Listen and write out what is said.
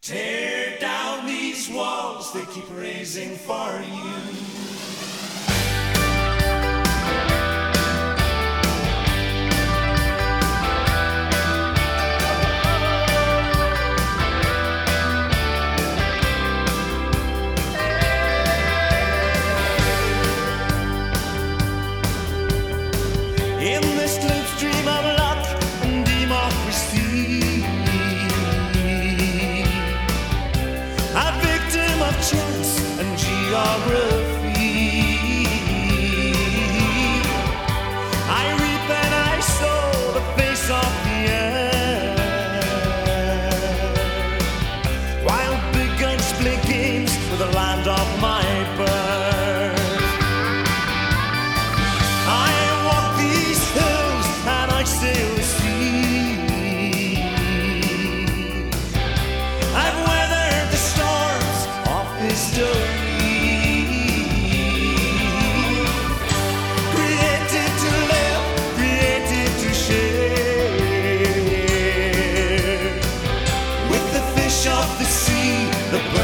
Tear down these walls, they keep raising for you. In this slipstream of luck and democracy, a victim of chance and geography, I reap and I sow the face of the earth, while big guns play games with the land of my birth. I sail the sea. I've weathered the storms of history, created to live, created to share, with the fish of the sea, the birds